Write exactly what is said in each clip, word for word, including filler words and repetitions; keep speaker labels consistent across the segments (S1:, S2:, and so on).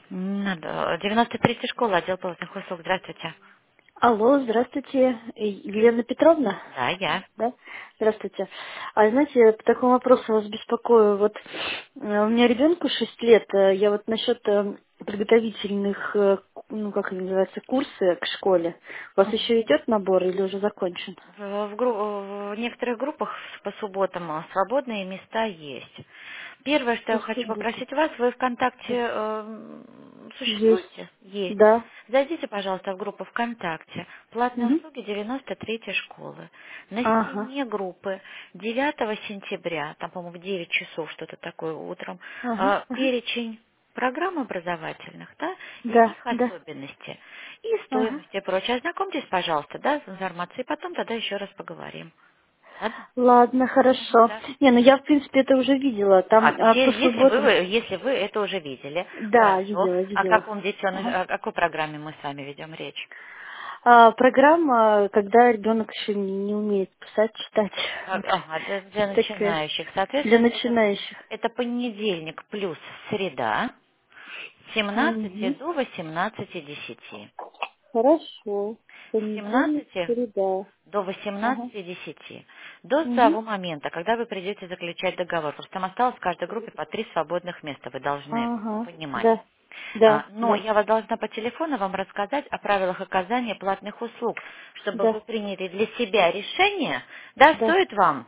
S1: Надо. девяносто третья школа, отдел платных услуг. Здравствуйте.
S2: Алло, здравствуйте, Э, Елена Петровна?
S1: Да, я.
S2: Да? Здравствуйте. А знаете, по такому вопросу вас беспокою. Вот э, у меня ребенку шесть лет. э, Я вот насчет э, подготовительных, э, ну как они называются, курсы к школе. У вас еще идет набор или уже закончен?
S1: В, в гру- в некоторых группах по субботам а, свободные места есть. Первое, что я
S2: По
S1: хочу
S2: субботам.
S1: попросить вас, вы ВКонтакте
S2: Да.
S1: э,
S2: Есть.
S1: существуете? Есть.
S2: Да.
S1: Зайдите, пожалуйста, в группу ВКонтакте. Платные
S2: Мгм.
S1: услуги девяносто третьей школы. На
S2: Ага.
S1: стене группы девятого сентября, там, по-моему, в девять часов что-то такое утром,
S2: Ага.
S1: э,
S2: Ага.
S1: перечень программ образовательных, да, и
S2: Да,
S1: их
S2: да.
S1: особенности, и
S2: Ага.
S1: стоимость и прочее. Ознакомьтесь, пожалуйста, да, с информацией, потом тогда еще раз поговорим. Ладно?
S2: Ладно,
S1: Мгм,
S2: хорошо.
S1: да.
S2: Не, ну я в принципе это уже видела.
S1: А,
S2: Там
S1: то есть,
S2: а,
S1: е-
S2: по
S1: если вы,
S2: субботам.
S1: вы- если вы это уже видели,
S2: Да,
S1: хорошо.
S2: видела,
S1: О
S2: видела.
S1: каком детеныше,
S2: Ага.
S1: о какой программе мы с вами ведем речь?
S2: А, программа, когда ребенок еще не, не умеет писать, читать.
S1: А-
S2: Вот.
S1: Ага, для, для
S2: Что-то такое.
S1: начинающих.
S2: Для
S1: Соответственно, это,
S2: начинающих.
S1: это понедельник плюс среда с семнадцати
S2: Угу.
S1: до восемнадцати десяти.
S2: Хорошо.
S1: С
S2: Понедельник,
S1: семнадцати
S2: среда.
S1: до
S2: Ага.
S1: восемнадцати десяти. До
S2: Угу.
S1: того момента, когда вы придете заключать договор. Просто там осталось в каждой группе по три свободных места, вы должны
S2: Ага.
S1: понимать.
S2: Да.
S1: А,
S2: Да,
S1: Но
S2: да,
S1: я вас должна по телефону вам рассказать о правилах оказания платных услуг, чтобы вы
S2: да,
S1: приняли для себя решение, да,
S2: да.
S1: стоит вам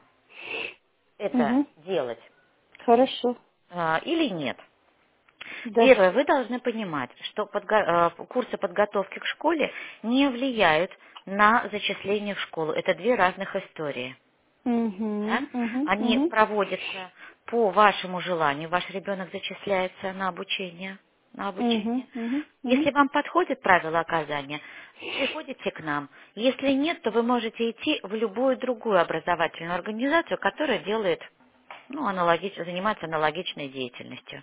S1: это
S2: Угу.
S1: делать
S2: Хорошо.
S1: а, или нет.
S2: Да.
S1: Первое, вы должны понимать, что подго- э, курсы подготовки к школе не влияют на зачисление в школу. Это две разных истории. Да?
S2: Угу. Угу.
S1: Они
S2: Угу.
S1: проводятся по вашему желанию. Ваш ребенок зачисляется на обучение. На
S2: Угу.
S1: обучение.
S2: Угу. Угу.
S1: Если вам подходит правила оказания, приходите к нам. Если нет, то вы можете идти в любую другую образовательную организацию, которая делает, ну, аналогично, занимается аналогичной деятельностью.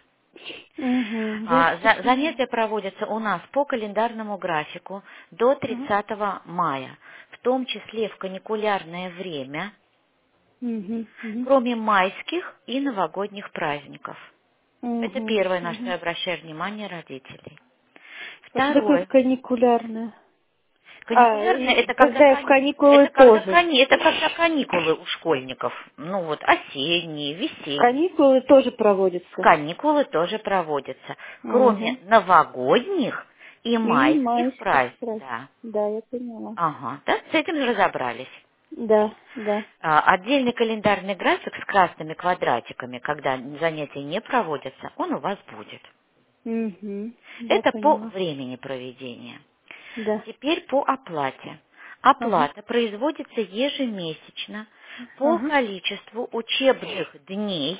S2: Угу. Я
S1: А,
S2: все
S1: за-
S2: поняла.
S1: занятия проводятся у нас по календарному графику до
S2: Угу.
S1: тридцатого мая, в том числе в каникулярное время,
S2: Угу. Угу.
S1: кроме майских и новогодних праздников. Это
S2: Угу.
S1: первое, на что
S2: Угу.
S1: я обращаю внимание родителей.
S2: А что такое
S1: Второе.
S2: каникулярное? А,
S1: Каникулярное
S2: и
S1: это когда
S2: когда я в
S1: кани-
S2: каникулы
S1: это когда
S2: тоже.
S1: кани- это когда каникулы у школьников. Ну вот осенние, весенние.
S2: Каникулы тоже проводятся.
S1: Каникулы тоже проводятся. Кроме
S2: Угу.
S1: новогодних и
S2: И
S1: майских
S2: майских
S1: праздников.
S2: праздников.
S1: Да.
S2: Да, я поняла.
S1: Ага, да, с этим же разобрались.
S2: Да, да.
S1: А, Отдельный календарный график с красными квадратиками, когда занятия не проводятся, он у вас будет.
S2: Угу. Я
S1: Это по
S2: поняла.
S1: времени проведения.
S2: Да.
S1: Теперь по оплате.
S2: Ага.
S1: Оплата производится ежемесячно по
S2: Ага.
S1: количеству учебных дней,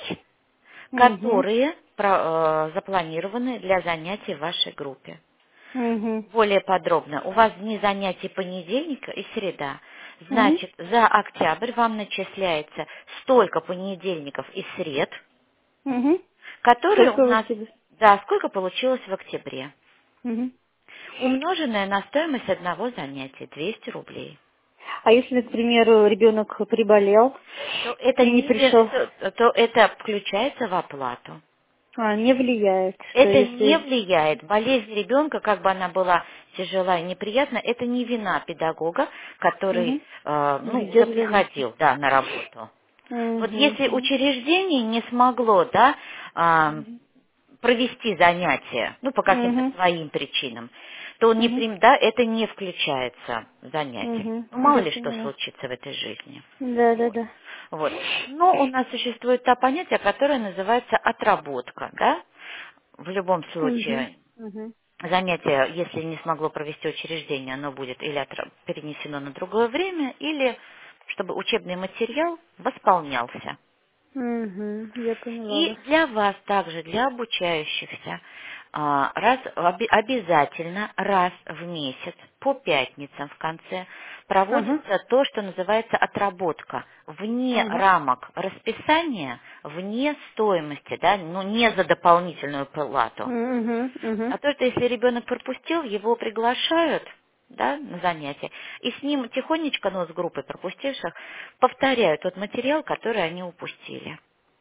S2: Угу.
S1: которые про- э, запланированы для занятий в вашей группе.
S2: Угу.
S1: Более подробно. У вас дни занятий понедельника и среда.
S2: Угу.
S1: Значит, за октябрь вам начисляется столько понедельников и сред,
S2: Угу.
S1: которые у
S2: Сколько вы
S1: нас,
S2: себе?
S1: да, сколько получилось в октябре.
S2: Угу.
S1: Умноженное на стоимость одного занятия, двести рублей.
S2: А если, к примеру, ребенок приболел
S1: То это,
S2: и не
S1: не, ви-
S2: пришел,
S1: то, то это включается в оплату.
S2: а, не влияет, что
S1: Это не
S2: если...
S1: влияет. Болезнь ребенка, как бы она была тяжела и неприятна, это не вина педагога, который
S2: Угу.
S1: э, ну, уже
S2: Ведет занятие.
S1: приходил, да, на работу. Вот
S2: Угу.
S1: если учреждение не смогло, да, а, провести занятия, ну, по каким-то
S2: Угу.
S1: своим причинам, то не
S2: Угу.
S1: прим- да, это не включается в занятие.
S2: Угу.
S1: Ну, мало
S2: Я
S1: ли что
S2: поняла.
S1: случится в этой жизни.
S2: Да, да,
S1: Вот.
S2: да.
S1: Вот. Но у нас существует то понятие, которое называется отработка, да? В любом
S2: Угу.
S1: случае,
S2: Угу.
S1: занятие, если не смогло провести учреждение, оно будет или отра- перенесено на другое время, или чтобы учебный материал восполнялся.
S2: Угу. Я поняла
S1: И
S2: вас.
S1: для вас также, для обучающихся, а, раз, оби- обязательно раз в месяц по пятницам в конце
S2: Ага.
S1: проводится то, что называется отработка вне
S2: Ага.
S1: рамок расписания, вне стоимости, да, ну не за дополнительную плату.
S2: Угу. Угу.
S1: А то, что если ребенок пропустил, его приглашают, да, на занятия, и с ним тихонечко, ну, с группой пропустивших, повторяют тот материал, который они упустили.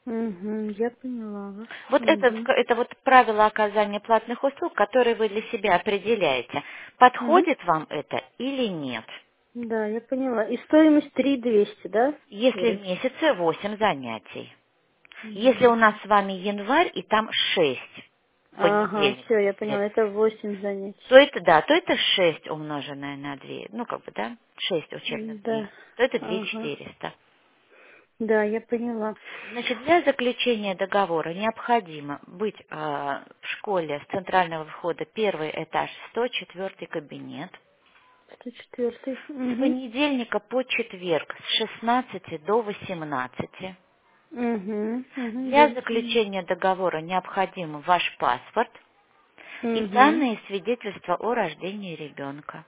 S2: Угу, я поняла вас.
S1: Вот это,
S2: Угу.
S1: это вот правило оказания платных услуг, которые вы для себя определяете.
S2: Угу.
S1: Подходит вам это или нет?
S2: Да, я поняла. И стоимость три двести, да?
S1: Если в
S2: Вроде.
S1: месяце восемь занятий. Если
S2: Угу.
S1: у нас с вами январь и там шесть
S2: Ага, все,
S1: понедельников,
S2: я
S1: если,
S2: поняла. Это восемь занятий.
S1: то это, да, то это шесть умноженное на две, ну как бы, да, шесть учебных дней,
S2: Да.
S1: то это две тысячи
S2: Ага.
S1: четыреста.
S2: Да, я поняла.
S1: Значит, для заключения договора необходимо быть э, в школе с центрального входа первый этаж, сто четвёртый кабинет,
S2: сто четыре.
S1: с
S2: Угу.
S1: понедельника по четверг с шестнадцати до восемнадцати.
S2: Угу. Угу.
S1: Для
S2: Я поняла.
S1: заключения договора необходим ваш паспорт и
S2: Угу.
S1: данные свидетельства о рождении ребенка.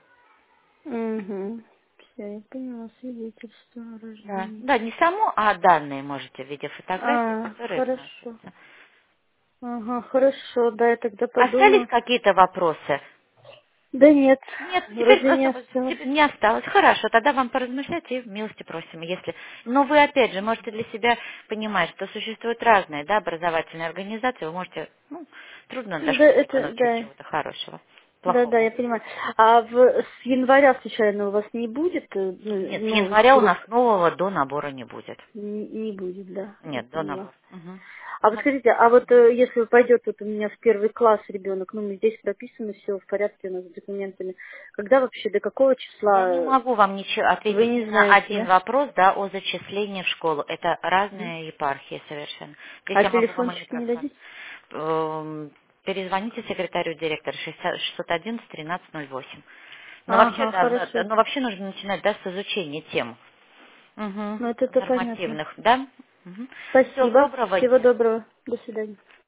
S2: Угу. Все, я поняла. Свидетельство о
S1: Да.
S2: рождении.
S1: Да, не само, а данные можете в виде фотографий,
S2: А,
S1: которые
S2: хорошо.
S1: вносятся.
S2: Ага, хорошо, да, я тогда
S1: Остались
S2: подумаю.
S1: какие-то вопросы?
S2: Да нет,
S1: Нет, теперь
S2: вроде не
S1: просто
S2: осталось.
S1: теперь не осталось. Хорошо, тогда вам поразмышлять и милости просим, если. Но вы опять же можете для себя понимать, что существуют разные, да, образовательные организации. Вы можете, ну, трудно до
S2: Да,
S1: школы
S2: это,
S1: научить
S2: да,
S1: чего-то хорошего,
S2: да, да,
S1: плохого.
S2: я понимаю. А в, с января случайно у вас не будет э, ну,
S1: Нет, с
S2: новых
S1: января у нас
S2: групп?
S1: нового до набора не будет.
S2: Не, не будет, да, я
S1: Нет, до
S2: поняла.
S1: набора. Мгм.
S2: А вот
S1: Ну,
S2: скажите, а вот э, если пойдет вот у меня в первый класс ребенок, ну, мы здесь прописано все в порядке у нас с документами, когда вообще, до какого
S1: я
S2: числа,
S1: не
S2: э,
S1: могу вам ничего
S2: вы
S1: ответить ни
S2: не
S1: на
S2: знаете,
S1: один
S2: да?
S1: вопрос, да, о зачислении в школу. Это
S2: Мгм.
S1: разные епархии совершенно. Здесь
S2: А
S1: я могу вам
S2: телефончик не
S1: электронно.
S2: дадите?
S1: Эм, Перезвоните секретарю директора шестьсот одиннадцать тринадцать ноль восемь. Но вообще,
S2: Ага,
S1: да,
S2: хорошо.
S1: но но вообще нужно начинать, да, с изучения тем мгм,
S2: Ну, это, это понятно.
S1: нормативных, да? Всего
S2: Спасибо.
S1: доброго.
S2: Всего доброго. До свидания.